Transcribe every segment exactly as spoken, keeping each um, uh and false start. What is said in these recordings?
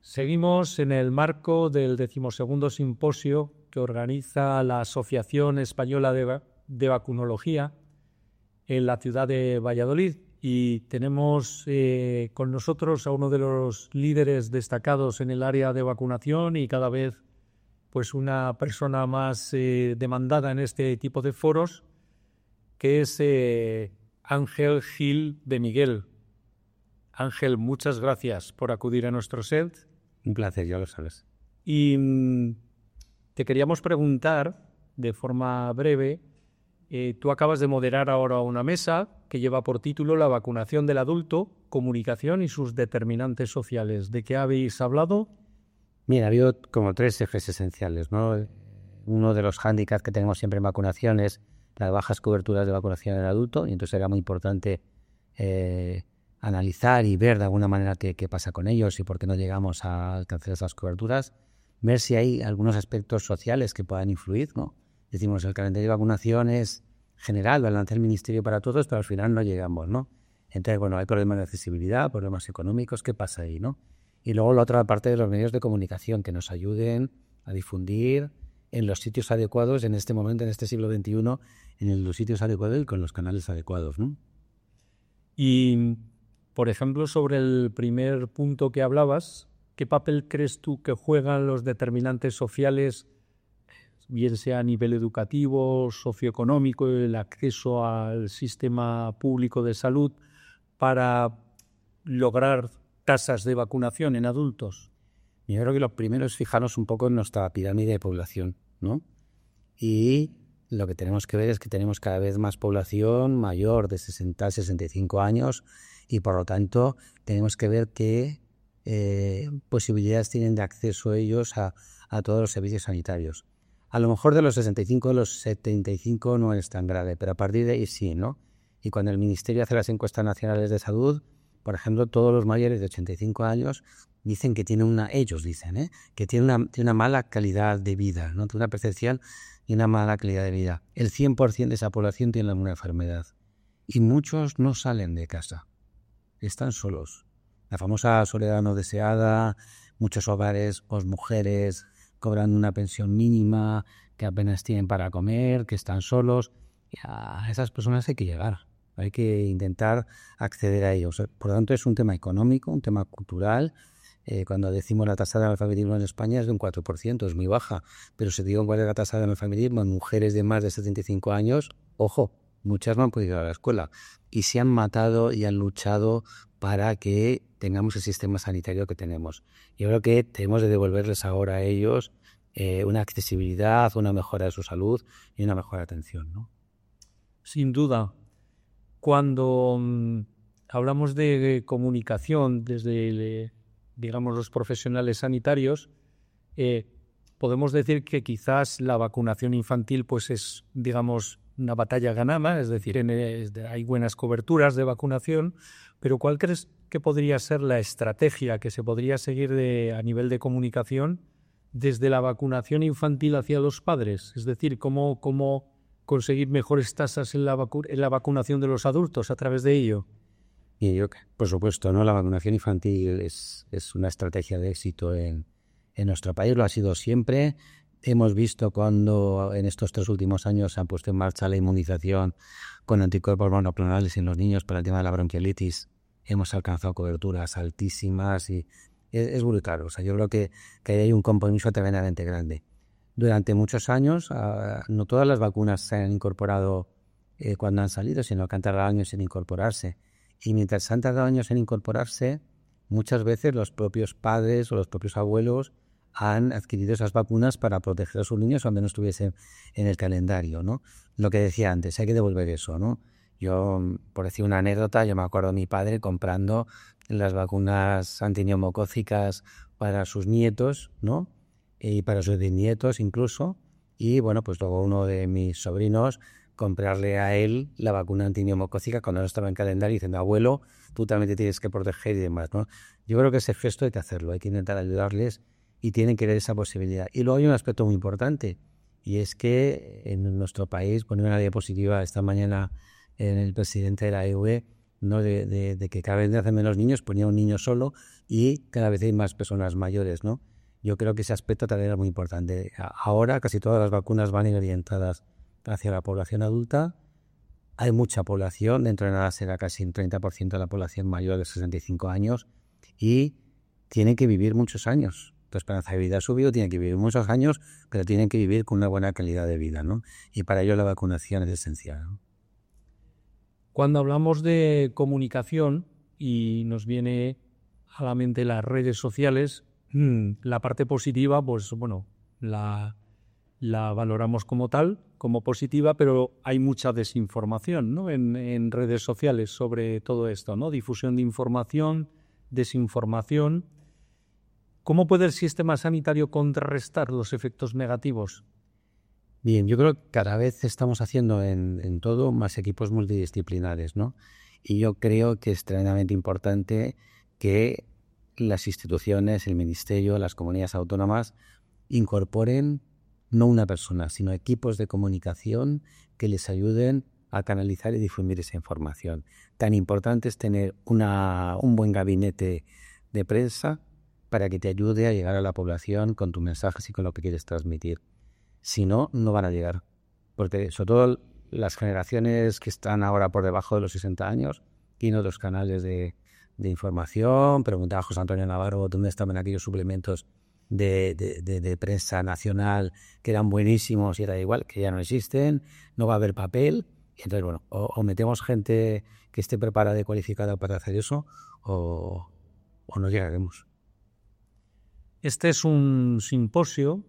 Seguimos en el marco del decimosegundo simposio que organiza la Asociación Española de, Va- de Vacunología en la ciudad de Valladolid y tenemos eh, con nosotros a uno de los líderes destacados en el área de vacunación y cada vez pues una persona más eh, demandada en este tipo de foros, que es eh, Ángel Gil de Miguel. Ángel, muchas gracias por acudir a nuestro set. Un placer, ya lo sabes. Y mm, te queríamos preguntar, de forma breve, eh, tú acabas de moderar ahora una mesa que lleva por título La vacunación del adulto, comunicación y sus determinantes sociales. ¿De qué habéis hablado? Mira, ha habido como tres ejes esenciales, ¿no? Uno de los hándicaps que tenemos siempre en vacunación es las bajas coberturas de vacunación en el adulto, y entonces era muy importante eh, analizar y ver de alguna manera qué, qué pasa con ellos y por qué no llegamos a alcanzar esas coberturas, ver si hay algunos aspectos sociales que puedan influir, ¿no? Decimos, el calendario de vacunación es general, lo lanza el Ministerio para todos, pero al final no llegamos, ¿no? Entonces, bueno, hay problemas de accesibilidad, problemas económicos, ¿qué pasa ahí, no? Y luego la otra parte de los medios de comunicación que nos ayuden a difundir en los sitios adecuados en este momento, en este siglo veintiuno, en los sitios adecuados y con los canales adecuados, ¿no? Y, por ejemplo, sobre el primer punto que hablabas, ¿qué papel crees tú que juegan los determinantes sociales, bien sea a nivel educativo, socioeconómico, el acceso al sistema público de salud, para lograr tasas de vacunación en adultos? Yo creo que lo primero es fijarnos un poco en nuestra pirámide de población, ¿no? Y lo que tenemos que ver es que tenemos cada vez más población mayor de sesenta a sesenta y cinco años y por lo tanto tenemos que ver qué eh, posibilidades tienen de acceso ellos a, a todos los servicios sanitarios. A lo mejor de los sesenta y cinco a los setenta y cinco no es tan grave, pero a partir de ahí sí, ¿no? Y cuando el Ministerio hace las encuestas nacionales de salud, por ejemplo, todos los mayores de ochenta y cinco años dicen que tienen una, ellos dicen, ¿eh? que tienen una, tiene una mala calidad de vida, ¿no? Tiene una percepción y una mala calidad de vida. El cien por ciento de esa población tiene alguna enfermedad y muchos no salen de casa, están solos. La famosa soledad no deseada, muchos hogares, pues mujeres cobran una pensión mínima, que apenas tienen para comer, que están solos. Y a esas personas hay que llegar. Hay que intentar acceder a ellos. Por lo tanto, es un tema económico, un tema cultural. Eh, cuando decimos la tasa de analfabetismo en España es de un cuatro por ciento, es muy baja. Pero si digo cuál es la tasa de analfabetismo en mujeres de más de setenta y cinco años, ojo, muchas no han podido ir a la escuela. Y se han matado y han luchado para que tengamos el sistema sanitario que tenemos. Yo creo que tenemos de devolverles ahora a ellos eh, una accesibilidad, una mejora de su salud y una mejor atención, ¿no? Sin duda. Cuando mm, hablamos de comunicación desde, eh, digamos, los profesionales sanitarios, eh, podemos decir que quizás la vacunación infantil pues es, digamos, una batalla ganada, es decir, en, es de, hay buenas coberturas de vacunación, pero ¿cuál crees que podría ser la estrategia que se podría seguir de, a nivel de comunicación desde la vacunación infantil hacia los padres? Es decir, ¿cómo, cómo conseguir mejores tasas en la, vacu- en la vacunación de los adultos a través de ello? Y yo, por supuesto, ¿no? La vacunación infantil es, es una estrategia de éxito en, en nuestro país, lo ha sido siempre. Hemos visto cuando en estos tres últimos años se han puesto en marcha la inmunización con anticuerpos monoclonales en los niños para el tema de la bronquiolitis. Hemos alcanzado coberturas altísimas y es, es brutal. O sea, yo creo que, que hay un compromiso tremendamente grande. Durante muchos años, uh, no todas las vacunas se han incorporado eh, cuando han salido, sino que han tardado años en incorporarse. Y mientras han tardado años en incorporarse, muchas veces los propios padres o los propios abuelos han adquirido esas vacunas para proteger a sus niños aunque no estuviesen en el calendario, ¿no? Lo que decía antes, hay que devolver eso, ¿no? Yo, por decir una anécdota, yo me acuerdo de mi padre comprando las vacunas antineumocócicas para sus nietos, ¿no? Y para sus bisnietos incluso, y bueno, pues luego uno de mis sobrinos comprarle a él la vacuna antineumocócica cuando no estaba en calendario diciendo, abuelo, tú también te tienes que proteger y demás, ¿no? Yo creo que ese gesto hay que hacerlo, hay que intentar ayudarles y tienen que ver esa posibilidad. Y luego hay un aspecto muy importante, y es que en nuestro país, ponía una diapositiva esta mañana en el presidente de la E U E, ¿no? De, de, de que cada vez nacen menos niños, ponía un niño solo y cada vez hay más personas mayores, ¿no? Yo creo que ese aspecto también era muy importante. Ahora casi todas las vacunas van orientadas hacia la población adulta. Hay mucha población, dentro de nada será casi un treinta por ciento de la población mayor de sesenta y cinco años y tienen que vivir muchos años. Tu esperanza de vida ha subido, tienen que vivir muchos años, pero tienen que vivir con una buena calidad de vida, ¿no? Y para ello la vacunación es esencial, ¿no? Cuando hablamos de comunicación y nos viene a la mente las redes sociales, la parte positiva, pues bueno, la, la valoramos como tal, como positiva, pero hay mucha desinformación, ¿no? en, en redes sociales sobre todo esto, ¿no? Difusión de información, desinformación. ¿Cómo puede el sistema sanitario contrarrestar los efectos negativos? Bien, yo creo que cada vez estamos haciendo en, en todo más equipos multidisciplinares, ¿no? Y yo creo que es tremendamente importante que las instituciones, el ministerio, las comunidades autónomas incorporen no una persona, sino equipos de comunicación que les ayuden a canalizar y difundir esa información. Tan importante es tener una, un buen gabinete de prensa para que te ayude a llegar a la población con tus mensajes y con lo que quieres transmitir. Si no, no van a llegar. Porque sobre todo las generaciones que están ahora por debajo de los sesenta años tienen otros canales de, de información. Preguntaba a José Antonio Navarro dónde estaban aquellos suplementos de, de, de, de prensa nacional que eran buenísimos y era igual, que ya no existen, no va a haber papel. Y entonces, bueno, o, o metemos gente que esté preparada y cualificada para hacer eso o, o no llegaremos. Este es un simposio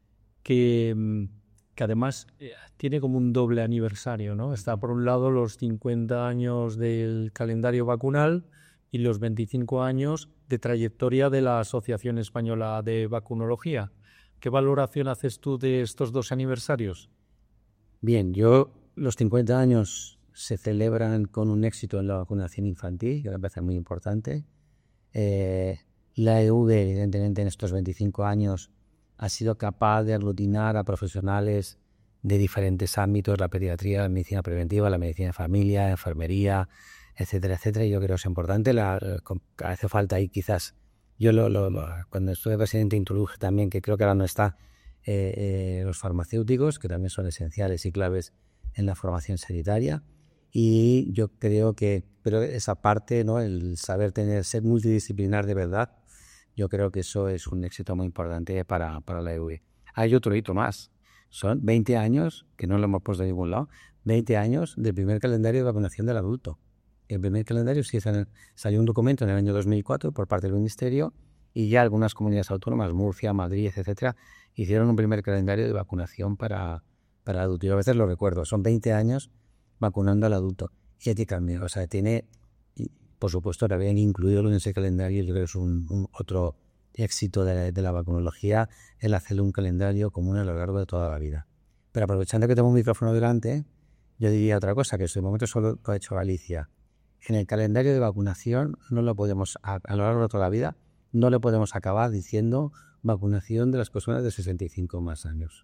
que, que además eh, tiene como un doble aniversario, ¿no? Está por un lado los cincuenta años del calendario vacunal y los veinticinco años de trayectoria de la Asociación Española de Vacunología. ¿Qué valoración haces tú de estos dos aniversarios? Bien, yo los cincuenta años se celebran con un éxito en la vacunación infantil, que me parece muy importante. Eh, la E U D, evidentemente, en estos veinticinco años ha sido capaz de aglutinar a profesionales de diferentes ámbitos, la pediatría, la medicina preventiva, la medicina de familia, enfermería, etcétera, etcétera. Y yo creo que es importante. La, hace falta ahí quizás, yo lo, lo, lo, cuando estuve presidente introduje también, que creo que ahora no está, eh, eh, los farmacéuticos, que también son esenciales y claves en la formación sanitaria. Y yo creo que, pero esa parte, ¿no? El saber tener, ser multidisciplinar de verdad, yo creo que eso es un éxito muy importante para, para la E U E. Hay otro hito más. Son veinte años, que no lo hemos puesto de ningún lado, veinte años del primer calendario de vacunación del adulto. El primer calendario sí salió un documento en el año dos mil cuatro por parte del Ministerio y ya algunas comunidades autónomas, Murcia, Madrid, etcétera, hicieron un primer calendario de vacunación para, para el adulto. Yo a veces lo recuerdo, son veinte años vacunando al adulto. Y aquí cambia, o sea, tiene, por supuesto, ahora habían incluido en ese calendario, yo creo que es un, un otro éxito de, de la vacunología, el hacerle un calendario común a lo largo de toda la vida. Pero aprovechando que tengo un micrófono delante, yo diría otra cosa, que en este momento solo lo ha hecho Galicia. En el calendario de vacunación no lo podemos, a, a lo largo de toda la vida, no le podemos acabar diciendo vacunación de las personas de sesenta y cinco más años.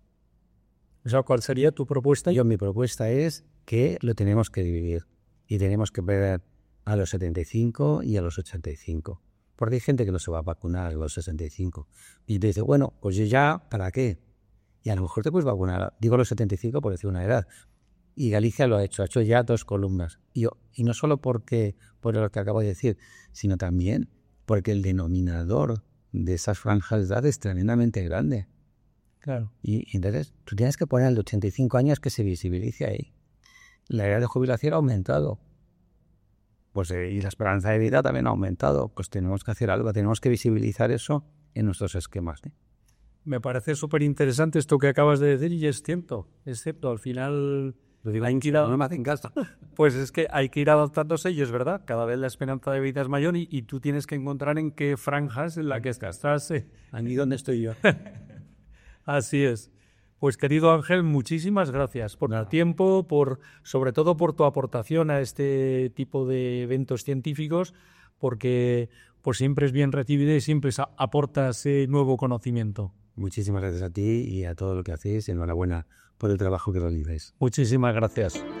O sea, ¿cuál sería tu propuesta? Yo, mi propuesta es que lo tenemos que dividir y tenemos que ver a los setenta y cinco y a los ochenta y cinco. Porque hay gente que no se va a vacunar a los sesenta y cinco. Y te dice, bueno, pues yo ya, ¿para qué? Y a lo mejor te puedes vacunar, digo los setenta y cinco por decir una edad. Y Galicia lo ha hecho, ha hecho ya dos columnas. Y, yo, y no solo porque por lo que acabo de decir, sino también porque el denominador de esas franjas de edad es tremendamente grande. Claro. Y, y entonces tú tienes que poner el de ochenta y cinco años que se visibilice ahí. La edad de jubilación ha aumentado. Pues eh, y la esperanza de vida también ha aumentado. Pues tenemos que hacer algo, tenemos que visibilizar eso en nuestros esquemas, ¿eh? Me parece súper interesante esto que acabas de decir y es cierto, es cierto, al final lo digo, hay que ir a... no me hacen caso. Pues es que hay que ir adaptándose y es verdad, cada vez la esperanza de vida es mayor y, y tú tienes que encontrar en qué franjas en la que estás. Eh. Aquí donde estoy yo. Así es. Pues querido Ángel, muchísimas gracias por el tiempo, por sobre todo por tu aportación a este tipo de eventos científicos, porque pues siempre es bien recibido y siempre aportas eh, nuevo conocimiento. Muchísimas gracias a ti y a todo lo que hacéis. Enhorabuena por el trabajo que realizáis. Muchísimas gracias.